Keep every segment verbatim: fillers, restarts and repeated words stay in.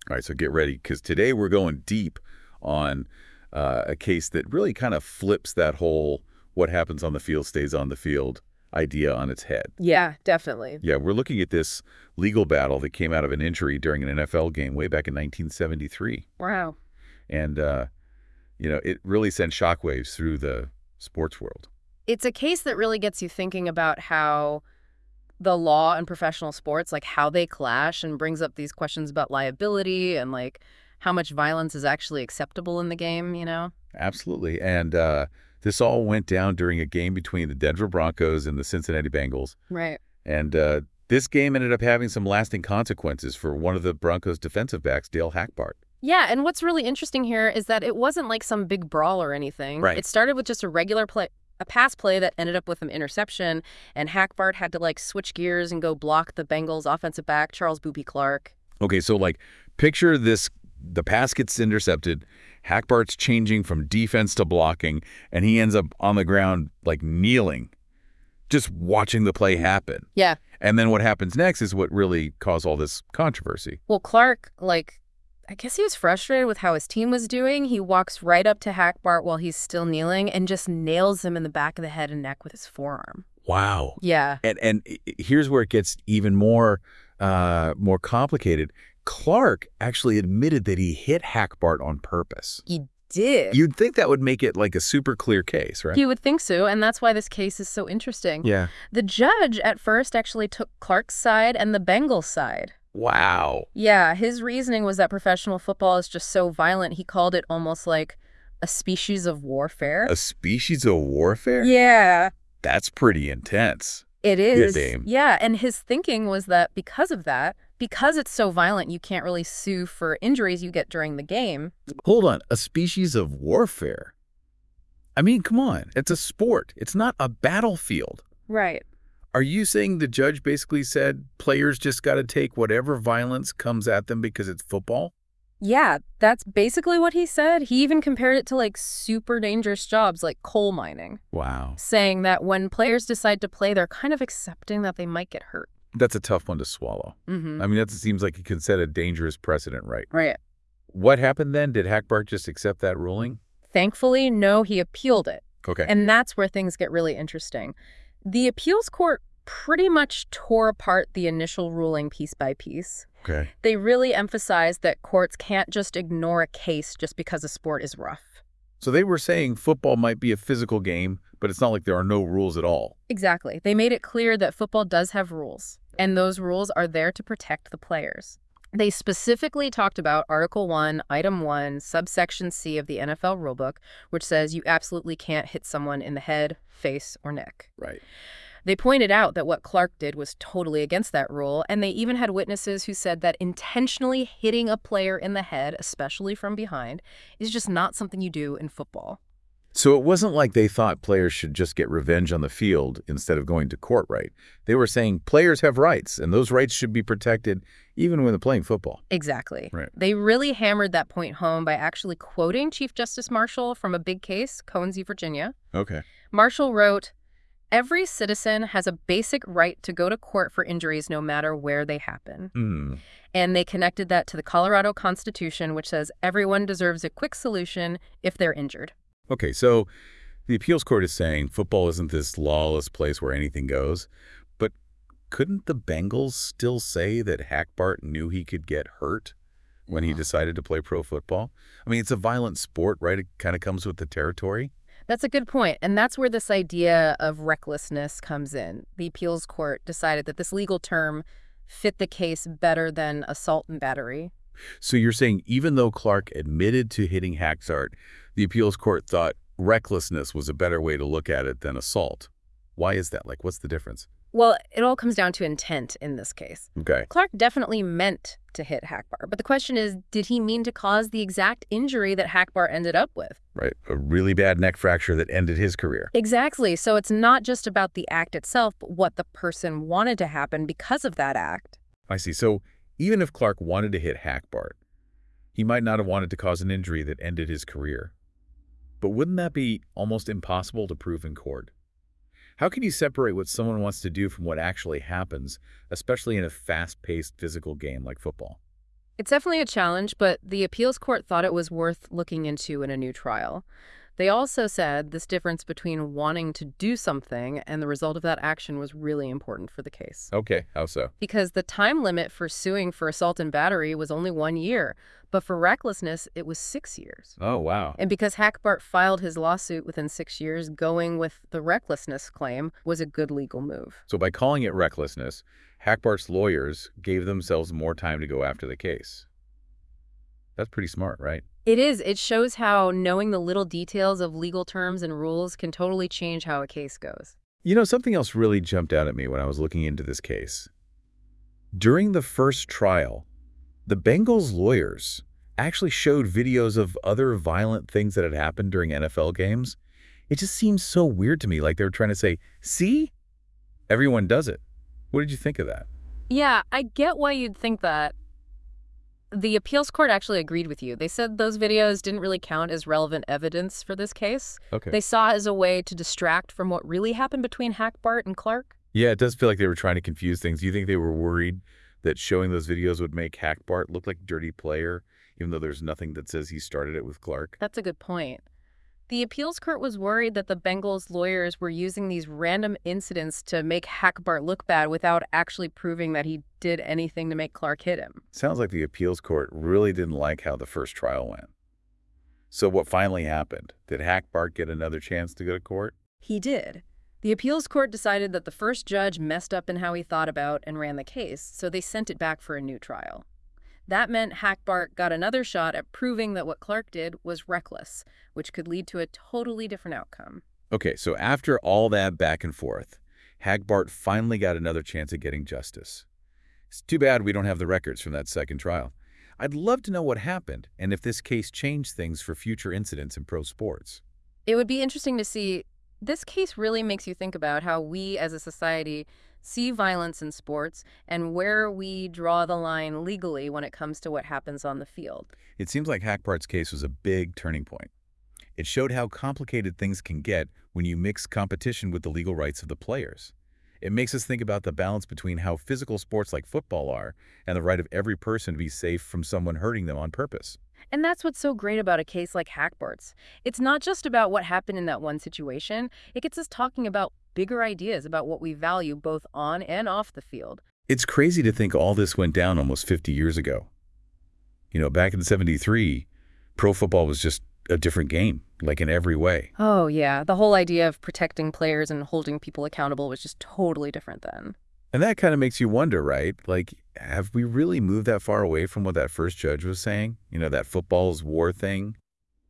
All right, so get ready, because today we're going deep on uh, a case that really kind of flips that whole what happens on the field stays on the field idea on its head. Yeah, definitely. Yeah, we're looking at this legal battle that came out of an injury during an N F L game way back in nineteen seventy-three. Wow. And, uh, you know, it really sent shockwaves through the sports world. It's a case that really gets you thinking about how the law and professional sports, like how they clash, and brings up these questions about liability and like how much violence is actually acceptable in the game, you know? Absolutely. And uh, this all went down during a game between the Denver Broncos and the Cincinnati Bengals. Right. And uh, this game ended up having some lasting consequences for one of the Broncos' defensive backs, Dale Hackbart. Yeah, and what's really interesting here is that it wasn't like some big brawl or anything. Right. It started with just a regular play, a pass play that ended up with an interception, and Hackbart had to like switch gears and go block the Bengals offensive back, Charles Boopie Clark. Okay, so like picture this, the pass gets intercepted, Hackbart's changing from defense to blocking, and he ends up on the ground like kneeling, just watching the play happen. Yeah. And then what happens next is what really caused all this controversy. Well, Clark, like, I guess he was frustrated with how his team was doing. He walks right up to Hackbart while he's still kneeling and just nails him in the back of the head and neck with his forearm. Wow. Yeah. And and here's where it gets even more uh, more complicated. Clark actually admitted that he hit Hackbart on purpose. He did. You'd think that would make it like a super clear case, right? You would think so, and that's why this case is so interesting. Yeah. The judge at first actually took Clark's side and the Bengals' side. Wow. Yeah, his reasoning was that professional football is just so violent, he called it almost like a species of warfare. A species of warfare? Yeah. That's pretty intense. It is. Yeah, dame. Yeah, and his thinking was that because of that, because it's so violent, you can't really sue for injuries you get during the game. Hold on. A species of warfare? I mean, come on. It's a sport. It's not a battlefield. Right. Are you saying the judge basically said players just got to take whatever violence comes at them because it's football? Yeah, that's basically what he said. He even compared it to like super dangerous jobs like coal mining, Wow. saying that when players decide to play, they're kind of accepting that they might get hurt. That's a tough one to swallow. Mm-hmm. I mean, that seems like it could set a dangerous precedent, right? Right. What happened then? Did Hackbart just accept that ruling? Thankfully, no, he appealed it. Okay. And that's where things get really interesting. The appeals court pretty much tore apart the initial ruling piece by piece. Okay. They really emphasized that courts can't just ignore a case just because a sport is rough. So they were saying football might be a physical game, but it's not like there are no rules at all. Exactly. They made it clear that football does have rules, and those rules are there to protect the players. They specifically talked about Article one, Item one, Subsection C of the N F L rulebook, which says you absolutely can't hit someone in the head, face, or neck. Right. They pointed out that what Clark did was totally against that rule, and they even had witnesses who said that intentionally hitting a player in the head, especially from behind, is just not something you do in football. So it wasn't like they thought players should just get revenge on the field instead of going to court, right? They were saying players have rights, and those rights should be protected even when they're playing football. Exactly. Right. They really hammered that point home by actually quoting Chief Justice Marshall from a big case, Cohen v. Virginia. Okay. Marshall wrote, "Every citizen has a basic right to go to court for injuries no matter where they happen." Hmm. And they connected that to the Colorado Constitution, which says everyone deserves a quick solution if they're injured. Okay, so the appeals court is saying football isn't this lawless place where anything goes, but couldn't the Bengals still say that Hackbart knew he could get hurt when he decided to play pro football? I mean, it's a violent sport, right? It kind of comes with the territory. That's a good point, and that's where this idea of recklessness comes in. The appeals court decided that this legal term fit the case better than assault and battery. So you're saying even though Clark admitted to hitting Hackbart, the appeals court thought recklessness was a better way to look at it than assault. Why is that? Like, what's the difference? Well, it all comes down to intent in this case. Okay. Clark definitely meant to hit Hackbart, but the question is, did he mean to cause the exact injury that Hackbart ended up with? Right. A really bad neck fracture that ended his career. Exactly. So it's not just about the act itself, but what the person wanted to happen because of that act. I see. So even if Clark wanted to hit Hackbart, he might not have wanted to cause an injury that ended his career. But wouldn't that be almost impossible to prove in court? How can you separate what someone wants to do from what actually happens, especially in a fast-paced physical game like football? It's definitely a challenge, but the appeals court thought it was worth looking into in a new trial. They also said this difference between wanting to do something and the result of that action was really important for the case. Okay, how so? Because the time limit for suing for assault and battery was only one year, but for recklessness, it was six years. Oh, wow. And because Hackbart filed his lawsuit within six years, going with the recklessness claim was a good legal move. So by calling it recklessness, Hackbart's lawyers gave themselves more time to go after the case. That's pretty smart, right? It is. It shows how knowing the little details of legal terms and rules can totally change how a case goes. You know, something else really jumped out at me when I was looking into this case. During the first trial, the Bengals lawyers actually showed videos of other violent things that had happened during N F L games. It just seems so weird to me, like they were trying to say, see? Everyone does it. What did you think of that? Yeah, I get why you'd think that. The appeals court actually agreed with you. They said those videos didn't really count as relevant evidence for this case. Okay. They saw it as a way to distract from what really happened between Hackbart and Clark. Yeah, it does feel like they were trying to confuse things. Do you think they were worried that showing those videos would make Hackbart look like a dirty player, even though there's nothing that says he started it with Clark? That's a good point. The appeals court was worried that the Bengals lawyers were using these random incidents to make Hackbart look bad without actually proving that he did anything to make Clark hit him. Sounds like the appeals court really didn't like how the first trial went. So what finally happened? Did Hackbart get another chance to go to court? He did. The appeals court decided that the first judge messed up in how he thought about and ran the case, so they sent it back for a new trial. That meant Hackbart got another shot at proving that what Clark did was reckless, which could lead to a totally different outcome. Okay, so after all that back and forth, Hackbart finally got another chance at getting justice. It's too bad we don't have the records from that second trial. I'd love to know what happened and if this case changed things for future incidents in pro sports. It would be interesting to see. This case really makes you think about how we as a society see violence in sports and where we draw the line legally when it comes to what happens on the field. It seems like Hackbart's case was a big turning point. It showed how complicated things can get when you mix competition with the legal rights of the players. It makes us think about the balance between how physical sports like football are and the right of every person to be safe from someone hurting them on purpose. And that's what's so great about a case like Hackbart's. It's not just about what happened in that one situation. It gets us talking about bigger ideas about what we value both on and off the field. It's crazy to think all this went down almost fifty years ago. You know, back in seventy-three, pro football was just a different game, like in every way. Oh, yeah. The whole idea of protecting players and holding people accountable was just totally different then. And that kind of makes you wonder, right? Like, have we really moved that far away from what that first judge was saying? You know, that football's war thing?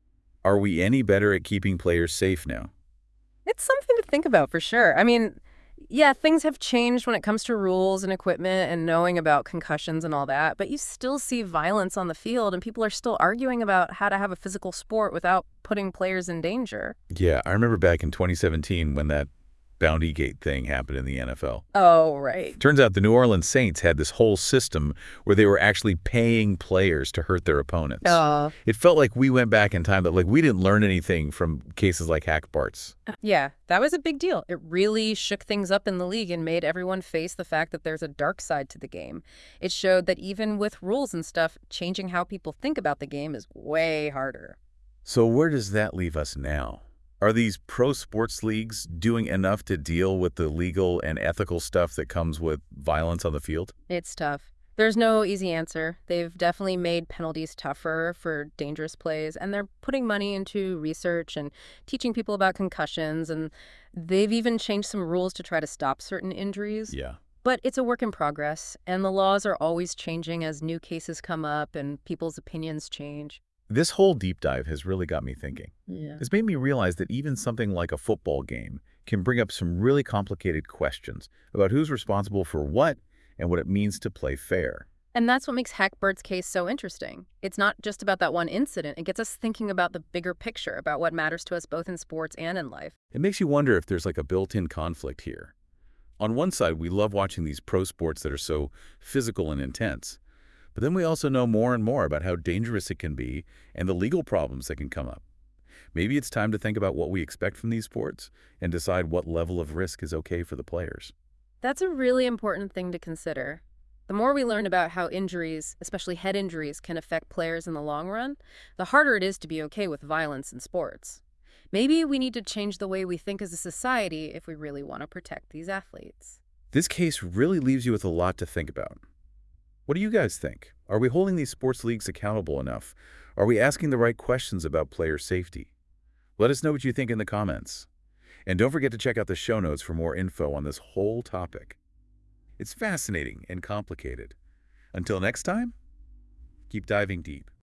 Are we any better at keeping players safe now? It's something to think about for sure. I mean, yeah, things have changed when it comes to rules and equipment and knowing about concussions and all that, but you still see violence on the field and people are still arguing about how to have a physical sport without putting players in danger. Yeah, I remember back in twenty seventeen when that Bounty Gate thing happened in the N F L. Oh, right. Turns out the New Orleans Saints had this whole system where they were actually paying players to hurt their opponents. Uh, It felt like we went back in time, that like we didn't learn anything from cases like Hackbart's. yeah, that was a big deal. It really shook things up in the league and made everyone face the fact that there's a dark side to the game. It showed that even with rules and stuff, changing how people think about the game is way harder. So where does that leave us now? Are these pro sports leagues doing enough to deal with the legal and ethical stuff that comes with violence on the field? It's tough. There's no easy answer. They've definitely made penalties tougher for dangerous plays, and they're putting money into research and teaching people about concussions, and they've even changed some rules to try to stop certain injuries. Yeah. But it's a work in progress, and the laws are always changing as new cases come up and people's opinions change. This whole deep dive has really got me thinking. Yeah. It's made me realize that even something like a football game can bring up some really complicated questions about who's responsible for what and what it means to play fair. And that's what makes Hackbart's case so interesting. It's not just about that one incident. It gets us thinking about the bigger picture, about what matters to us both in sports and in life. It makes you wonder if there's like a built-in conflict here. On one side, we love watching these pro sports that are so physical and intense. But then we also know more and more about how dangerous it can be and the legal problems that can come up. Maybe it's time to think about what we expect from these sports and decide what level of risk is okay for the players. That's a really important thing to consider. The more we learn about how injuries, especially head injuries, can affect players in the long run, the harder it is to be okay with violence in sports. Maybe we need to change the way we think as a society if we really want to protect these athletes. This case really leaves you with a lot to think about. What do you guys think? Are we holding these sports leagues accountable enough? Are we asking the right questions about player safety? Let us know what you think in the comments. And don't forget to check out the show notes for more info on this whole topic. It's fascinating and complicated. Until next time, keep diving deep.